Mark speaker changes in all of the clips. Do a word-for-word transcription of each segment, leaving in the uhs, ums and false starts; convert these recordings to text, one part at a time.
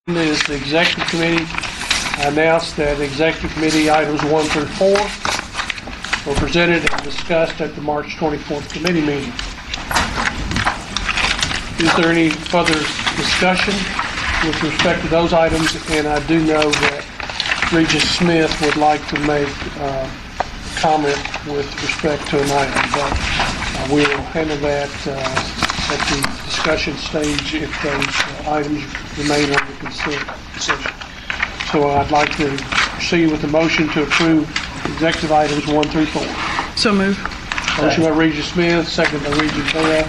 Speaker 1: Is the executive committee. I announced that executive committee items one through four were presented and discussed at the March twenty-fourth committee meeting. Is there any further discussion with respect to those items? And I do know that Regis Smith would like to make uh, comment with respect to an item, but uh, we will handle that uh, at the discussion stage if those uh, items remain on the consent session. So I'd like to proceed with the motion to approve executive items one through four.
Speaker 2: So move.
Speaker 1: Motion by Regis Smith, second by Regis Bell.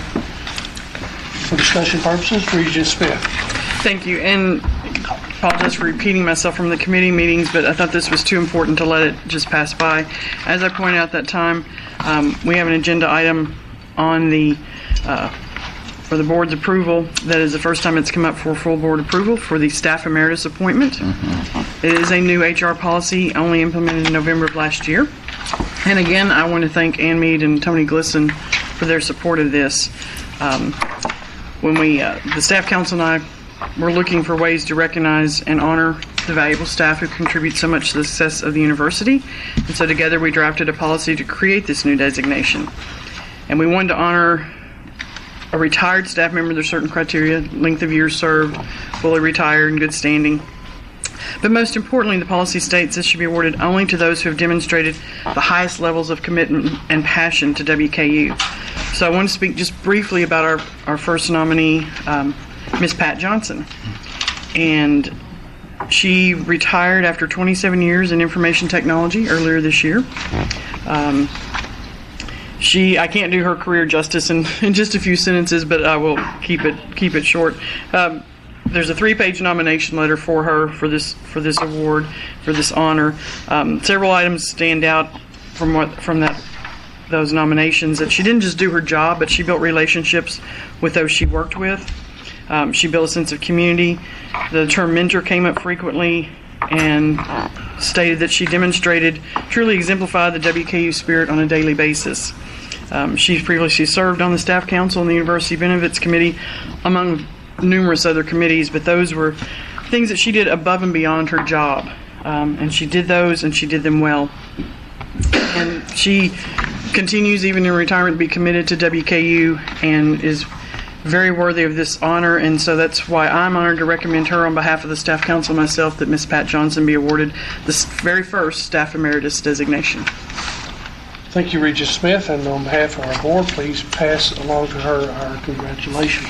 Speaker 1: For discussion purposes, Regis Smith.
Speaker 2: Thank you, and I apologize for repeating myself from the committee meetings, but I thought this was too important to let it just pass by. As I pointed out that time, um, we have an agenda item on the uh, for the board's approval. That is the first time it's come up for full board approval for the staff emeritus appointment. Mm-hmm. It is a new H R policy only implemented in November of last year. And again, I want to thank Ann Mead and Tony Glisson for their support of this. Um, when we, uh, the staff council and I were looking for ways to recognize and honor the valuable staff who contribute so much to the success of the university. And so together we drafted a policy to create this new designation. And we wanted to honor a retired staff member. There's certain criteria: length of years served, fully retired, in good standing. But most importantly, the policy states this should be awarded only to those who have demonstrated the highest levels of commitment and passion to W K U. So I want to speak just briefly about our, our first nominee, um, Miz Pat Johnson. And she retired after twenty-seven years in information technology earlier this year. Um, She, I can't do her career justice in, in just a few sentences, but I will keep it keep it short. Um, there's a three-page nomination letter for her for this for this award, for this honor. Um, several items stand out from what from that those nominations. That she didn't just do her job, but she built relationships with those she worked with. Um, she built a sense of community. The term mentor came up frequently, and stated that she demonstrated, truly exemplified the W K U spirit on a daily basis. Um, she's previously served on the staff council and the University Benefits Committee, among numerous other committees, but those were things that she did above and beyond her job. Um, and she did those, and she did them well. And she continues, even in retirement, to be committed to W K U and is very worthy of this honor, and so that's why I'm honored to recommend her on behalf of the staff council and myself that Miz Pat Johnson be awarded this very first staff emeritus designation.
Speaker 1: Thank you, Regis Smith, and on behalf of our board, please pass along to her our congratulations.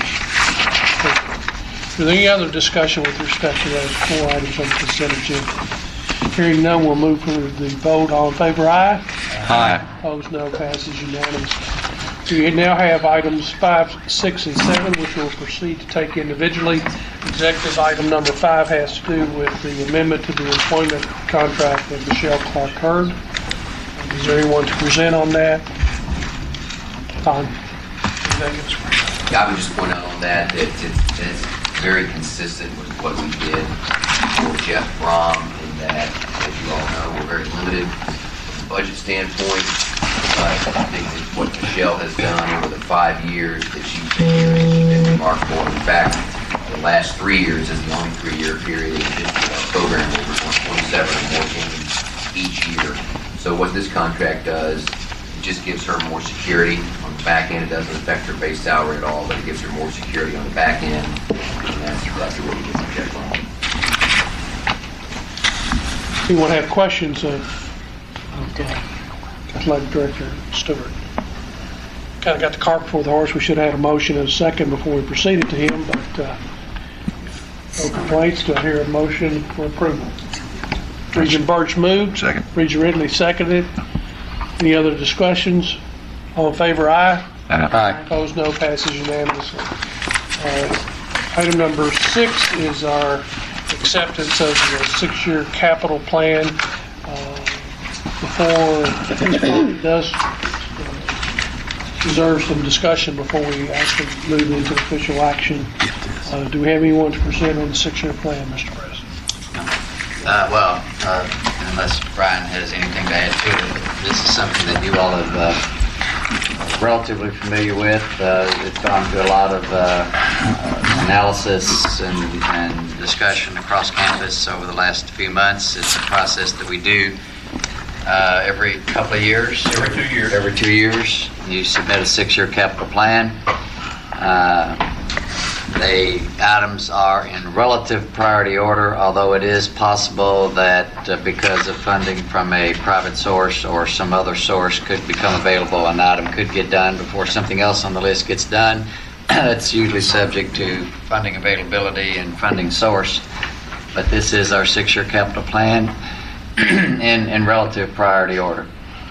Speaker 1: Is there any other discussion with respect to those four items on the consent agenda? Hearing none, we'll move to the vote. All in favor, aye.
Speaker 3: Aye.
Speaker 1: Opposed, no. Passes unanimously. We now have items five, six, and seven, which we'll proceed to take individually. Executive item number five has to do with the amendment to the employment contract of Michelle Clark Heard. Is there anyone to present on that? Tom.
Speaker 4: Yeah, I would just point out on that that it's, it's very consistent with what we did for Jeff Brom, in that, as you all know, we're very limited from a budget standpoint. But I think that what Michelle has done over the five years that she's been here has been remarkable. In fact, the last three years is the only three-year period in the history of our program where we're going twenty-seven or more games each year. So what this contract does, it just gives her more security on the back end. It doesn't affect her base salary at all, but it gives her more security on the back end. And that's exactly what we did for Jeff Brom.
Speaker 1: Anyone have questions of okay. Athletic Director Stewart? Kind of got the cart before the horse. We should have had a motion and a second before we proceeded to him, but uh, no complaints. Do I hear a motion for approval? Regent Birch moved.
Speaker 3: Second.
Speaker 1: Regent Ridley seconded. Any other discussions? All in favor, aye.
Speaker 3: Aye.
Speaker 1: Opposed, no. Passes unanimously. Uh, item number six is our acceptance of the six-year capital plan. Uh, Before it does uh, deserve some discussion before we actually move into official action. Uh, do we have anyone to present on the six-year plan, Mister President?
Speaker 5: Uh, well, uh, unless Brian has anything to add to it, this is something that you all have uh, relatively familiar with. Uh, it's gone through a lot of uh, uh, analysis and, and discussion across campus over the last few months. It's a process that we do uh, every couple of years.
Speaker 3: Every two years.
Speaker 5: Every two years. You submit a six-year capital plan. Uh, the items are in relative priority order, although it is possible that uh, because of funding from a private source or some other source could become available, an item could get done before something else on the list gets done. It's usually subject to funding availability and funding source, but this is our six-year capital plan in, in relative priority order.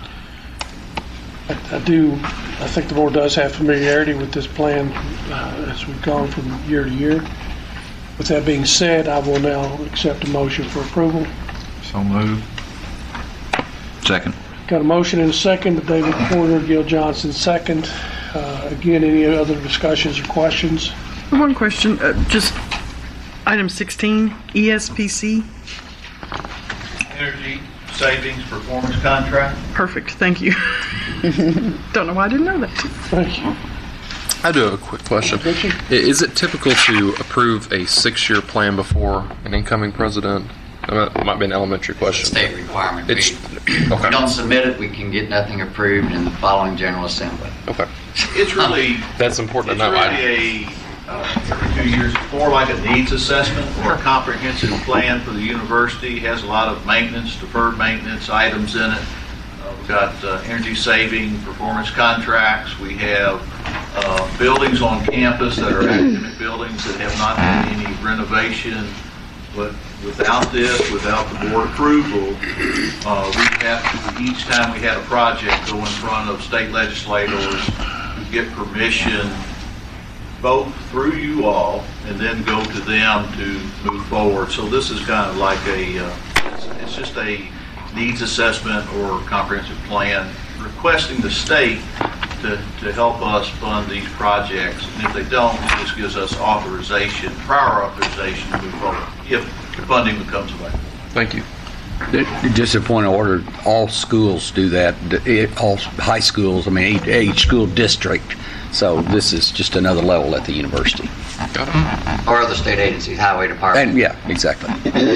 Speaker 1: I I do, I think the board does have familiarity with this plan uh, as we've gone from year to year. With that being said, I will now accept a motion for approval.
Speaker 3: So moved.
Speaker 6: Second.
Speaker 1: Got a motion and a second, David Porter, Gil Johnson, second. Uh, Again, any other discussions or questions?
Speaker 2: One question, uh, just item sixteen, E S P C.
Speaker 3: Energy savings performance contract.
Speaker 2: Perfect, thank you. Don't know why I didn't know that.
Speaker 1: Thank you.
Speaker 7: I do have a quick question.
Speaker 1: Richard?
Speaker 7: I- Is it typical to approve a six-year plan before an incoming president? That might be an elementary question.
Speaker 5: State requirement.
Speaker 7: It's,
Speaker 5: We- If we
Speaker 7: okay,
Speaker 5: don't submit it, we can get nothing approved in the following General Assembly.
Speaker 7: okay.
Speaker 3: It's really,
Speaker 7: That's important
Speaker 3: it's
Speaker 7: to know. I-
Speaker 3: really a, uh, every two years, it's more like a needs assessment or a comprehensive plan for the university. It has a lot of maintenance, deferred maintenance items in it. Uh, We've got uh, energy saving performance contracts. We have uh, buildings on campus that are academic buildings that have not had any renovation. But without this, without the board approval, uh, we have to, each time we had a project, go in front of state legislators, get permission, vote through you all, and then go to them to move forward. So this is kind of like a, uh, it's, it's just a needs assessment or comprehensive plan requesting the state to, to help us fund these projects. And if they don't, it just gives us authorization, prior authorization to move forward, if the funding becomes available.
Speaker 7: Thank you.
Speaker 8: Just a point of order, all schools do that, It- all high schools, I mean, each- each school district. So this is just another level at the university.
Speaker 7: Got it.
Speaker 5: Or other state agencies, highway department.
Speaker 8: And yeah, exactly.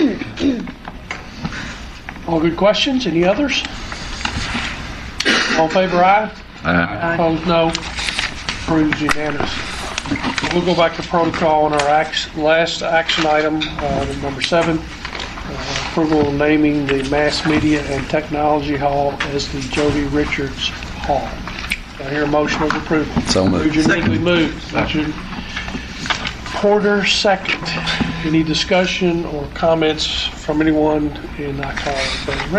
Speaker 1: All good questions? Any others? All in favor, aye?
Speaker 6: Uh,
Speaker 1: Opposed, no. Approved unanimous. We'll go back to protocol on our act- last action item, uh, number seven, uh, approval of naming the Mass Media and Technology Hall as the Jody Richards Hall. Do I hear a motion of approval?
Speaker 8: So moved.
Speaker 1: Richard Nigley moved. Richard Porter, second. Any discussion or comments from anyone? And I call President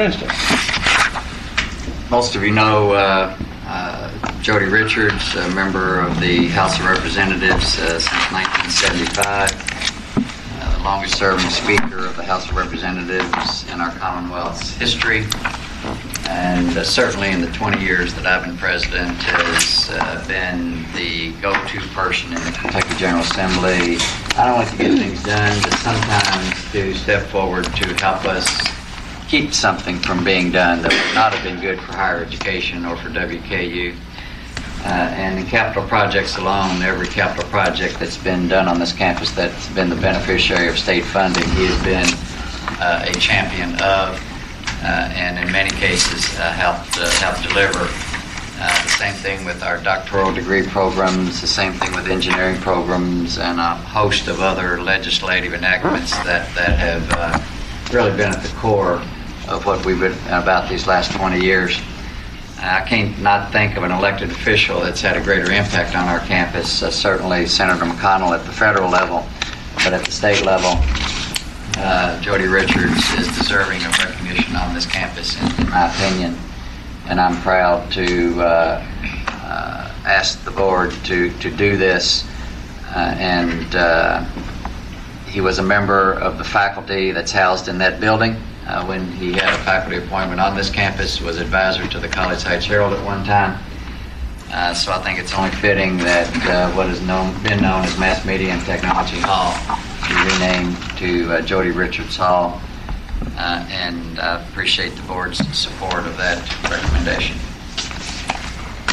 Speaker 1: Ransdale.
Speaker 5: Most of you know uh, uh, Jody Richards, a member of the House of Representatives uh, since nineteen seventy-five, uh, the longest-serving Speaker of the House of Representatives in our Commonwealth's history, and uh, certainly in the twenty years that I've been president has uh, been the go-to person in the Kentucky General Assembly, not only to get things done, but sometimes to step forward to help us keep something from being done that would not have been good for higher education or for W K U. Uh, and in capital projects alone, every capital project that's been done on this campus that's been the beneficiary of state funding, he has been uh, a champion of, uh, and in many cases uh, helped uh, helped deliver. Uh, the same thing with our doctoral degree programs, the same thing with engineering programs, and a host of other legislative enactments that, that have uh, really been at the core of what we've been about these last twenty years. I can't not think of an elected official that's had a greater impact on our campus. Uh, certainly Senator McConnell at the federal level, but at the state level, uh, Jody Richards is deserving of recognition on this campus, in, in my opinion. And I'm proud to uh, uh, ask the board to, to do this. Uh, and uh, he was a member of the faculty that's housed in that building. Uh, when he had a faculty appointment on this campus, was advisor to the College Heights Herald at one time. Uh, so I think it's only fitting that uh, what has known, been known as Mass Media and Technology Hall be renamed to uh, Jody Richards Hall. Uh, and I appreciate the board's support of that recommendation.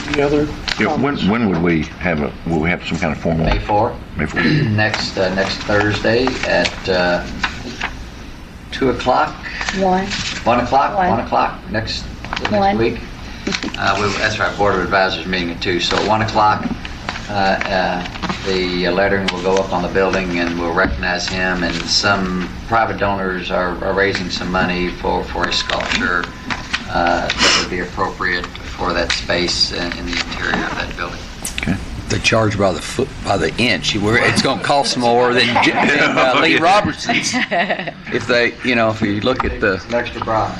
Speaker 1: Any other
Speaker 6: Yeah, when,
Speaker 1: comments?
Speaker 6: when would we have a, will we have some kind of formal?
Speaker 5: May fourth,
Speaker 6: May fourth.
Speaker 5: next, uh, next Thursday at, uh, two o'clock,
Speaker 9: One.
Speaker 5: one o'clock,
Speaker 9: One.
Speaker 5: one o'clock, next, next
Speaker 9: One.
Speaker 5: week. Uh, we, that's our Board of Advisors meeting at two, so at one o'clock, uh, uh, the lettering will go up on the building and we'll recognize him, and some private donors are, are raising some money for, for a sculpture, uh, that would be appropriate for that space in, in the interior of that building.
Speaker 8: They charge by the foot, by the inch. You- we're- It's going to cost more than, J- than uh, Lee Robertson's. If they, you know, if you look at the,
Speaker 5: An extra bronze.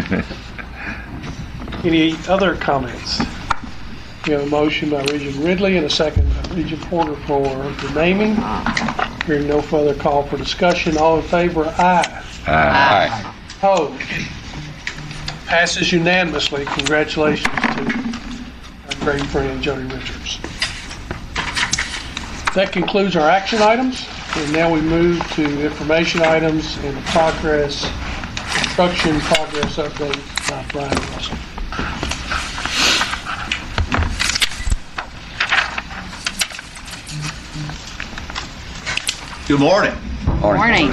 Speaker 1: Any other comments? We have a motion by Regent Ridley and a second by Regent Porter for the naming. Hearing no further call for discussion, all in favor, aye.
Speaker 8: Aye.
Speaker 1: Opposed? Passes unanimously. Congratulations to our great friend Jody Richards. That concludes our action items, and now we move to information items and the progress, construction progress update by Brian Russell.
Speaker 3: Good morning.
Speaker 9: Morning.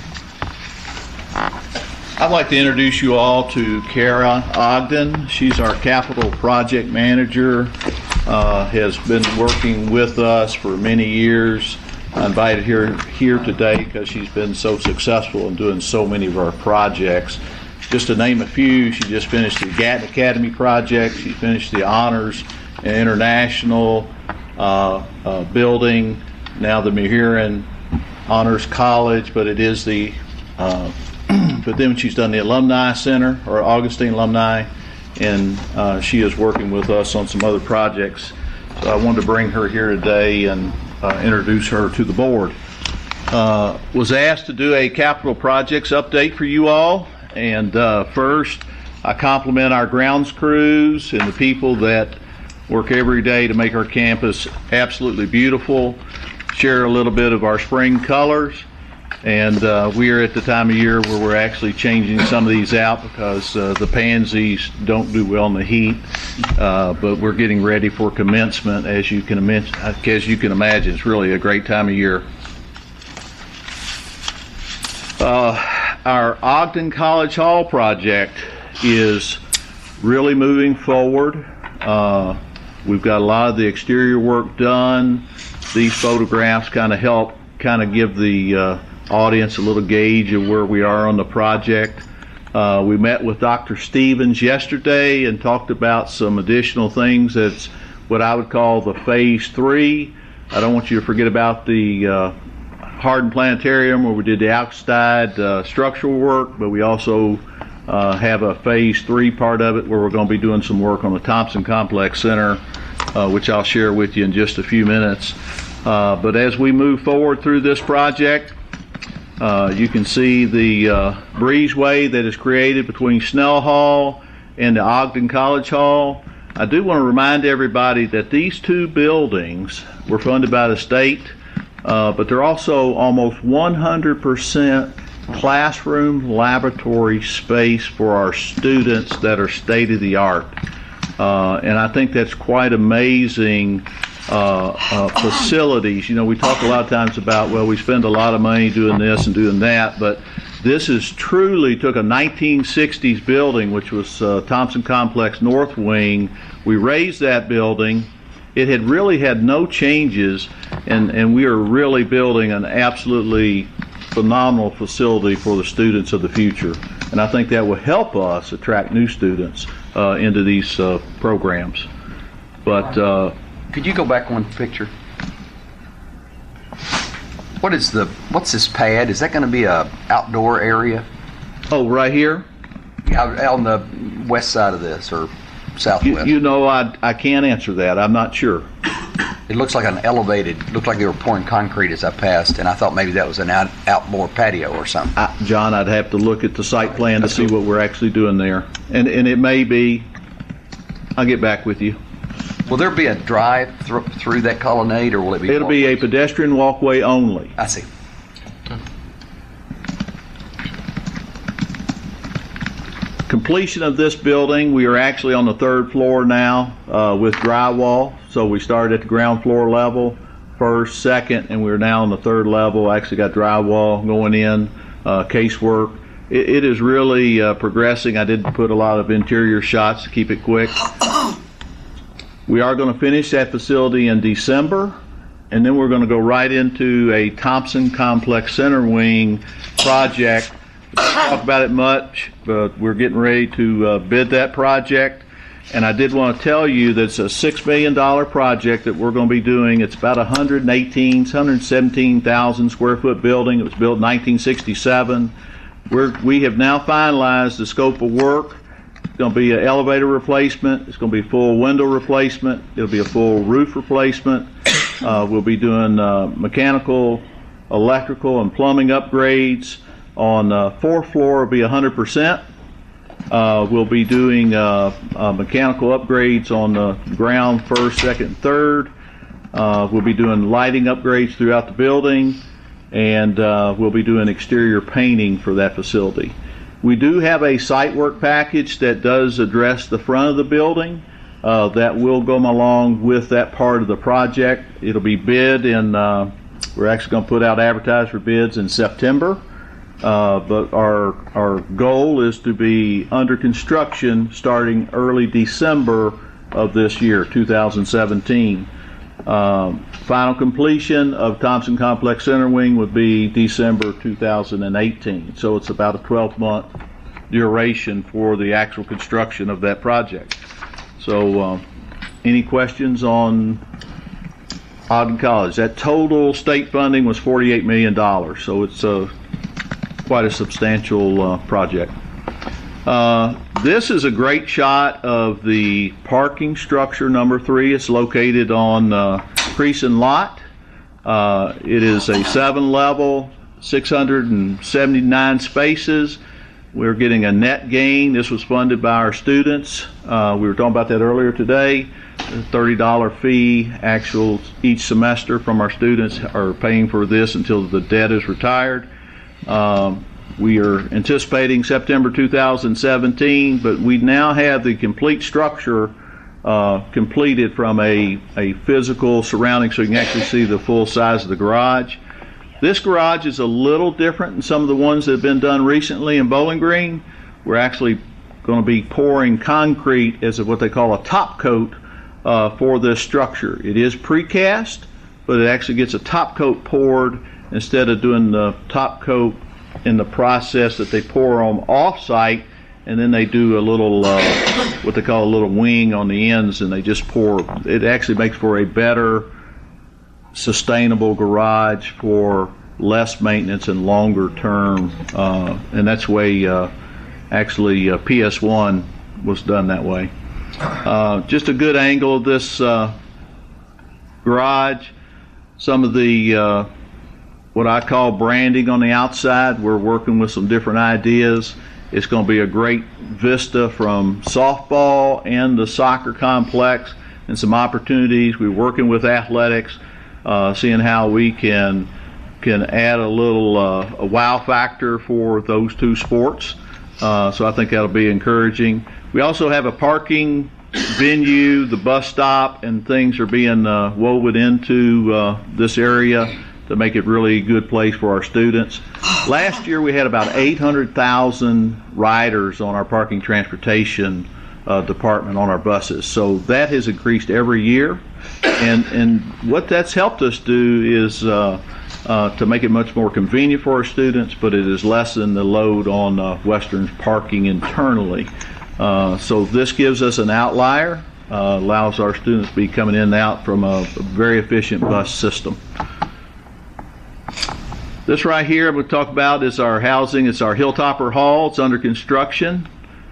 Speaker 3: I'd like to introduce you all to Kara Ogden. She's our capital project manager, uh, has been working with us for many years. I invited her here today because she's been so successful in doing so many of our projects. Just to name a few, she just finished the Gatton Academy project, she finished the Honors and International uh, uh, building, now the Mehurin Honors College, but it is the uh, but then she's done the Alumni Center, or Augustine Alumni, and uh, she is working with us on some other projects. So I wanted to bring her here today and uh, introduce her to the board. Uh, was asked to do a capital projects update for you all, and uh, first I compliment our grounds crews and the people that work every day to make our campus absolutely beautiful, share a little bit of our spring colors. And uh, we are at the time of year where we're actually changing some of these out because uh, the pansies don't do well in the heat. Uh, but we're getting ready for commencement, as you can imagine. As you can imagine, it's really a great time of year. Uh, our Ogden College Hall project is really moving forward. Uh, we've got a lot of the exterior work done. These photographs kind of help kind of give the uh, audience a little gauge of where we are on the project. Uh, we met with Doctor Stevens yesterday and talked about some additional things. That's what I would call the phase three. I don't want you to forget about the uh, Hardin Planetarium where we did the outside uh, structural work, but we also uh, have a phase three part of it where we're going to be doing some work on the Thompson Complex Center, uh, which I'll share with you in just a few minutes. Uh, but as we move forward through this project, Uh, you can see the uh, breezeway that is created between Snell Hall and the Ogden College Hall. I do want to remind everybody that these two buildings were funded by the state, uh, but they're also almost one hundred percent classroom laboratory space for our students that are state-of-the-art. Uh, and I think that's quite amazing. Uh, uh, facilities. You know, we talk a lot of times about, well, we spend a lot of money doing this and doing that, but this is truly took a nineteen sixties building, which was uh, Thompson Complex North Wing. We raised that building. It had really had no changes, and, and we are really building an absolutely phenomenal facility for the students of the future. And I think that will help us attract new students uh, into these uh, programs. But uh,
Speaker 8: Could you go back one picture? What is the, what's this pad? Is that going to be a outdoor area?
Speaker 3: oh, right here.
Speaker 8: Out, out on the west side of this, or
Speaker 3: You,
Speaker 8: southwest?
Speaker 3: you know, I, I can't answer that. I'm not sure.
Speaker 8: It looks like an elevated, looked like they were pouring concrete as I passed, and I thought maybe that was an out, outdoor patio or something.
Speaker 3: I, John, I'd have to look at the site plan to see what we're actually doing there. And, and it may be, I'll get back with you.
Speaker 8: Will there be a drive thr- through that colonnade, or will it be?
Speaker 3: It'll be a pedestrian walkway only.
Speaker 8: I see.
Speaker 9: completion of this building, we are actually on the third floor now uh, with drywall. So we started at the ground floor level, first, second, and we're now on the third level. Actually got drywall going in, uh, casework. It, it is really uh, progressing. I did put a lot of interior shots to keep it quick. We are going to finish that facility in December, and then we're going to go right into a Thompson Complex Center Wing project. We don't talk about it much, but we're getting ready to uh, bid that project. And I did want to tell you that it's a six million dollars project that we're going to be doing. It's about one hundred eighteen, one hundred seventeen thousand square foot building. It was built in nineteen sixty-seven. We're, we have now finalized the scope of work. It's going to be an elevator replacement. It's going to be a full window replacement. It'll be a full roof replacement. Uh, we'll be doing uh, mechanical, electrical, and plumbing upgrades. On uh, fourth floor will be one hundred percent. Uh, we'll be doing uh, uh, mechanical upgrades on the ground, first, second, and third. Uh, we'll be doing lighting upgrades throughout the building, and uh, we'll be doing exterior painting for that facility. We do have a site work package that does address the front of the building. Uh, that will go along with that part of the project. It'll be bid in, uh, we're actually going to put out advertise for bids in September. Uh, but our our goal is to be under construction starting early December of this year, two thousand seventeen. Um, final completion of Thompson Complex Center Wing would be December two thousand eighteen. So it's about a twelve month duration for the actual construction of that project. So uh, any questions on Ogden College? That total state funding was forty-eight million dollars. So it's a quite a substantial uh, project. Uh, this is a great shot of the parking structure number three. It's located on uh, Creason Lot. Uh, it is a seven level, six hundred seventy-nine spaces. We're getting a net gain. This was funded by our students. Uh, we were talking about that earlier today. A thirty dollar fee actual each semester from our students are paying for this until the debt is retired. Um, we are anticipating September two thousand seventeen, but we now have the complete structure uh, completed from a, a physical surrounding, so you can actually see the full size of the garage. This garage is a little different than some of the ones that have been done recently in Bowling Green. We're actually going to be pouring concrete as a, what they call a top coat uh, for this structure. It is precast, but it actually gets a top coat poured instead of doing the top coat in the process that they pour on off-site, and then they do a little, uh, what they call a little wing on the ends, and they just pour. It actually makes for a better, sustainable garage for less maintenance and longer term, uh, and that's the way uh, actually uh, P S one was done that way. Uh, just a good angle of this uh, garage. Some of the uh, what I call branding on the outside. We're working with some different ideas. It's going to be a great vista from softball and the soccer complex, and some opportunities. We're working with athletics, uh, seeing how we can can add a little uh, a wow factor for those two sports. Uh, so I think that'll be encouraging. We also have a parking venue, the bus stop, and things are being uh, woven into uh, this area to make it really a good place for our students. Last year we had about eight hundred thousand riders on our parking transportation uh, department on our buses. So that has increased every year. And, and what that's helped us do is uh, uh, to make it much more convenient for our students, but it has lessened the load on uh, Western's parking internally. Uh, so this gives us an outlier, uh, allows our students to be coming in and out from a, a very efficient bus system. This right here I'm going to talk about is our housing. It's our Hilltopper Hall. It's under construction.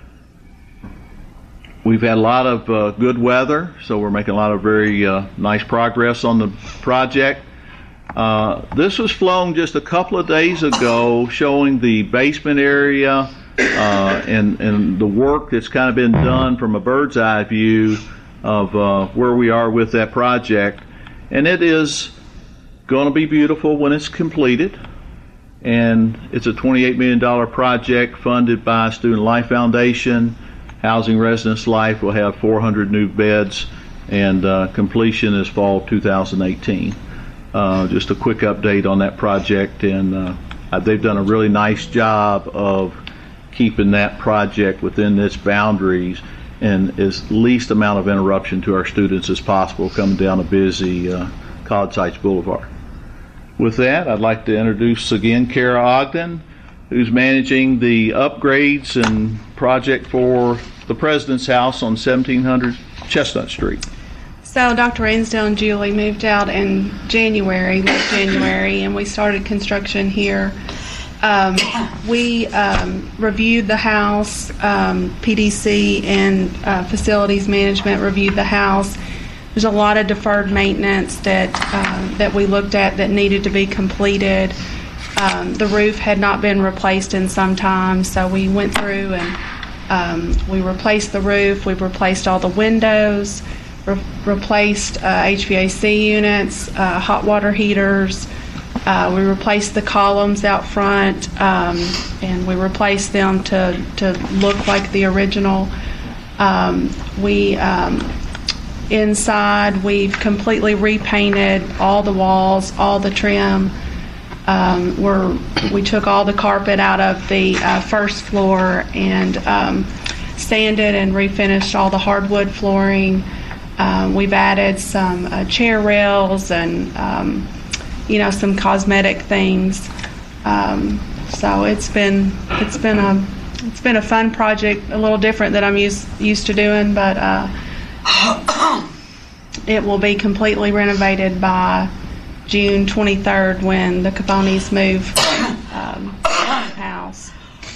Speaker 9: We've had a lot of uh, good weather, so we're making a lot of very uh, nice progress on the project. Uh, this was flown just a couple of days ago, showing the basement area uh, and, and the work that's kind of been done from a bird's eye view of uh, where we are with that project. And it is going to be beautiful when it's completed. and it's a twenty-eight million dollars project funded by Student Life Foundation. Housing Residence Life will have four hundred new beds, and uh, completion is fall two thousand eighteen. Uh, just a quick update on that project, and uh, they've done a really nice job of keeping that project within its boundaries and as least amount of interruption to our students as possible coming down a busy uh, College Heights Boulevard. With that, I'd like to introduce again Kara Ogden, who's managing the upgrades and project for the President's House on seventeen hundred Chestnut Street.
Speaker 10: So Doctor Ransdale and Julie moved out in January, late January, and we started construction here. Um, we um, reviewed the house, um, P D C and uh, facilities management reviewed the house. There's a lot of deferred maintenance that uh, that we looked at that needed to be completed. Um, the roof had not been replaced in some time, so we went through and um, we replaced the roof. We replaced all the windows, re- replaced uh, H V A C units, uh, hot water heaters. Uh, we replaced the columns out front, um, and we replaced them to, to look like the original. Um, we um, inside, we've completely repainted all the walls, all the trim. Um, we're, we took all the carpet out of the uh, first floor and um, sanded and refinished all the hardwood flooring. Um, we've added some uh, chair rails and um, you know, some cosmetic things. Um, so it's been it's been a it's been a fun project, a little different than I'm used used to doing, but uh, it will be completely renovated by June twenty-third when the Capones move um, house.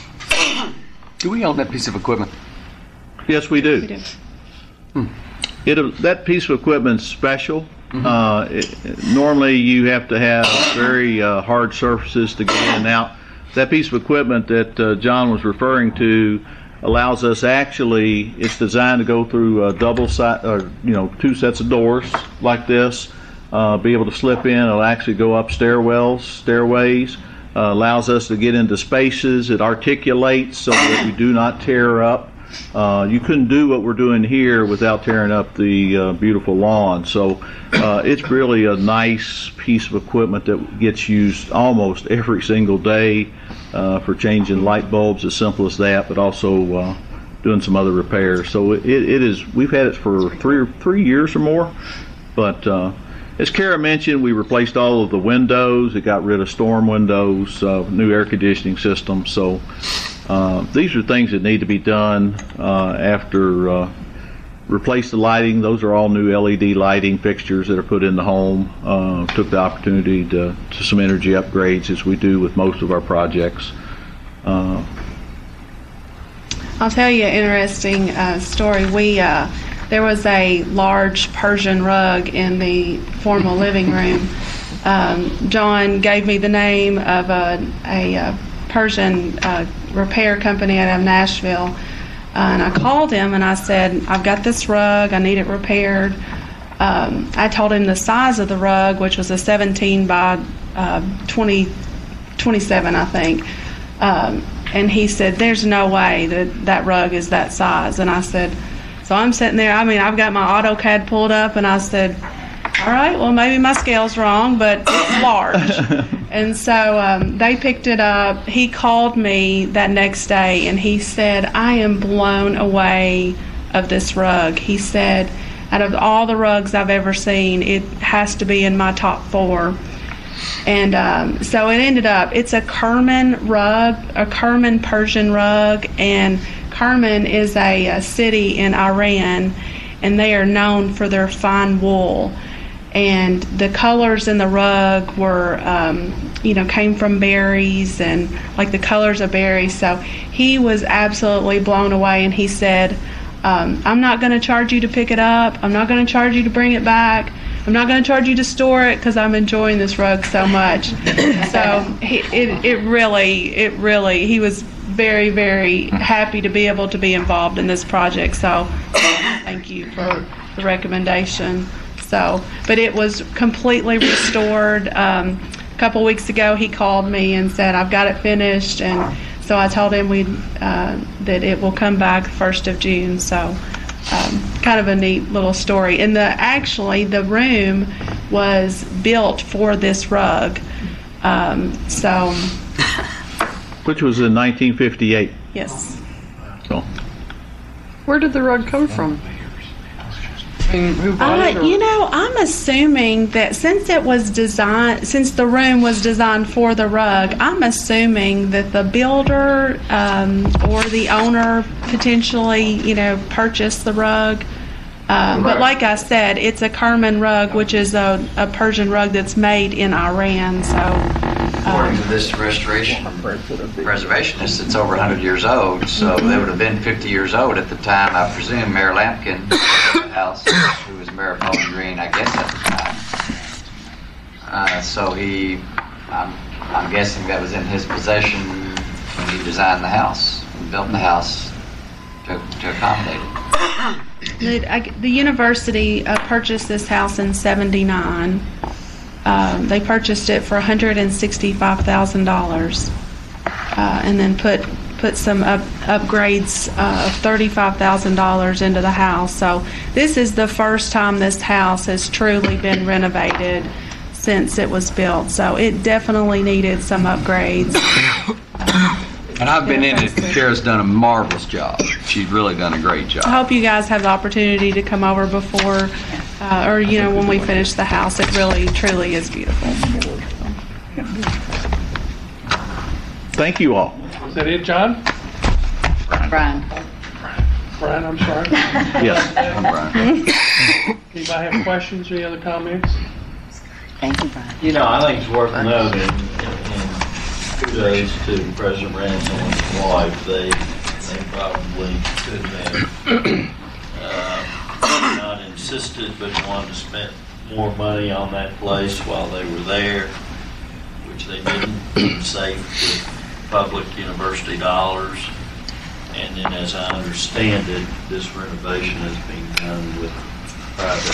Speaker 8: Do we own that piece of equipment?
Speaker 9: Yes, we do.
Speaker 10: We do.
Speaker 9: Hmm. It, that piece of equipment's special.
Speaker 8: Mm-hmm.
Speaker 9: Uh, it, normally you have to have very uh, hard surfaces to get in and out. That piece of equipment that uh, John was referring to allows us actually, it's designed to go through a double side, or you know, two sets of doors like this, uh, be able to slip in. It'll actually go up stairwells, stairways, uh, allows us to get into spaces. It articulates so that we do not tear up. Uh, you couldn't do what we're doing here without tearing up the uh, beautiful lawn. So uh, it's really a nice piece of equipment that gets used almost every single day uh, for changing light bulbs, as simple as that, but also uh, doing some other repairs. So it, it is. We've had it for three or three years or more. But uh, as Kara mentioned, we replaced all of the windows. It got rid of storm windows, uh, new air conditioning system. So. Uh, these are things that need to be done uh, after uh, replace the lighting. Those are all new L E D lighting fixtures that are put in the home. Uh, took the opportunity to, to some energy upgrades, as we do with most of our projects. Uh,
Speaker 10: I'll tell you an interesting uh, story. We uh, there was a large Persian rug in the formal living room. Um, John gave me the name of a, a, a Persian uh, repair company out of Nashville, uh, and I called him and I said, I've got this rug, I need it repaired. Um, I told him the size of the rug, which was a seventeen by uh, twenty, twenty-seven, I think. Um, and he said, there's no way that that rug is that size. And I said, so I'm sitting there, I mean, I've got my AutoCAD pulled up, and I said, all right, well, maybe my scale's wrong, but it's large. And so um, they picked it up. He called me that next day, and he said, I am blown away of this rug. He said, out of all the rugs I've ever seen, it has to be in my top four. And um, so it ended up, it's a Kerman rug, a Kerman Persian rug, and Kerman is a, a city in Iran, and they are known for their fine wool. And the colors in the rug were, um, you know, came from berries and like the colors of berries. So he was absolutely blown away, and he said, um, I'm not going to charge you to pick it up. I'm not going to charge you to bring it back. I'm not going to charge you to store it because I'm enjoying this rug so much. So he, it, it really, it really, he was very, very happy to be able to be involved in this project. So thank you for the recommendation. So, but it was completely restored. Um, couple weeks ago, he called me and said, I've got it finished. And so I told him we'd, uh, that it will come back first of June. So um, kind of a neat little story. And the actually, the room was built for this rug. Um, so,
Speaker 9: Which was in nineteen fifty-eight.
Speaker 10: yes.
Speaker 9: So.
Speaker 2: Where did the rug come from? I mean, who bought
Speaker 10: Uh,
Speaker 2: it? or-
Speaker 10: you know, I'm assuming that since it was designed, since the room was designed for the rug, I'm assuming that the builder um, or the owner potentially, you know, purchased the rug. Um, but like I said, it's a Kerman rug, which is a, a Persian rug that's made in Iran. So,
Speaker 5: According
Speaker 10: um,
Speaker 5: to this restoration preservationist, it's over one hundred years old, so they would have been fifty years old at the time, I presume, Mayor Lampkin, the house, who was Mayor Bowling Green, I guess, at the time. Uh, so he, I'm, I'm guessing that was in his possession when he designed the house, and built the house to, to accommodate it.
Speaker 10: The, I, the university uh, purchased this house in seventy-nine. Um, they purchased it for one hundred sixty-five thousand dollars, uh, and then put put some up, upgrades uh, of thirty-five thousand dollars into the house. So this is the first time this house has truly been renovated since it was built. So it definitely needed some upgrades.
Speaker 8: And I've been in it. Kara's done a marvelous job. She's really done a great job.
Speaker 10: I hope you guys have the opportunity to come over before, uh, or you know, when we finish the house. It really, truly is beautiful.
Speaker 9: Thank you all.
Speaker 1: Is that it, John?
Speaker 5: Brian.
Speaker 1: Brian, I'm sorry.
Speaker 9: Yes.
Speaker 8: I'm Brian.
Speaker 1: Anybody have questions or any other comments?
Speaker 5: Thank you, Brian.
Speaker 11: You know, I think it's worth noting, and kudos to President Ransom and his wife. They, they probably could have uh, not insisted, but wanted to spend more money on that place while they were there, which they didn't, safe with public university dollars. And then, as I understand it, this renovation is being done with private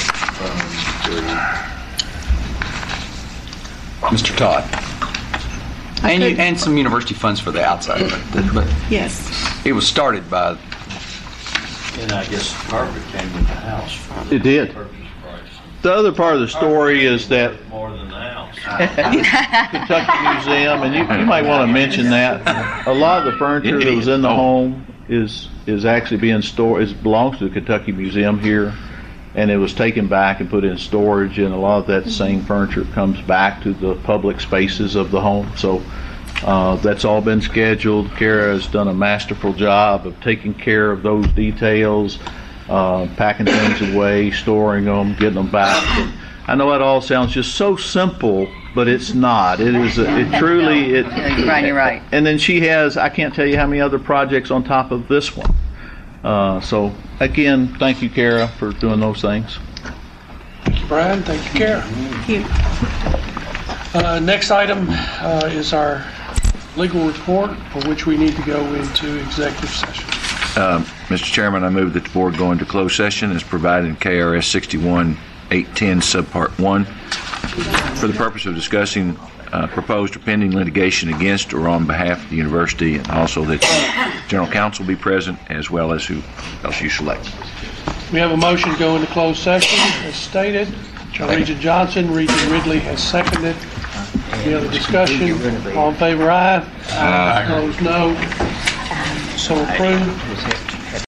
Speaker 11: funds.
Speaker 8: Mister Todd. And, you, and some university funds for the outside, but, but
Speaker 10: Yes.
Speaker 8: it was started by.
Speaker 11: And I guess the carpet came with the house. For the
Speaker 9: It did.
Speaker 11: Purchase price.
Speaker 9: The other part of the story is that
Speaker 11: More than the house.
Speaker 9: Kentucky Museum, and you, you might want to mention that a lot of the furniture that was in the home is is actually being stored. It belongs to the Kentucky Museum here, and it was taken back and put in storage. And a lot of that same furniture comes back to the public spaces of the home. So uh, that's all been scheduled. Kara has done a masterful job of taking care of those details, uh, packing things away, storing them, getting them back. And I know it all sounds just so simple, but it's not. It is. A, it truly. It.
Speaker 5: Brian, you're right.
Speaker 9: And then she has. I can't tell you how many other projects on top of this one. Uh, so again, thank you, Kara, for doing those things.
Speaker 1: Thank you, Brian. Thank you, Kara.
Speaker 10: Thank you.
Speaker 1: Uh, next item uh, is our legal report, for which we need to go into executive session.
Speaker 6: Um, Mister Chairman, I move that the board go into closed session as provided in K R S sixty-one eight ten subpart one for the purpose of discussing uh, proposed or pending litigation against or on behalf of the university, and also that general counsel be present as well as who else you select.
Speaker 1: We have a motion to go into closed session as stated. Regent Johnson, Regent Ridley has seconded. Any other discussion? All in favor, aye. Aye. Opposed, no. So approved.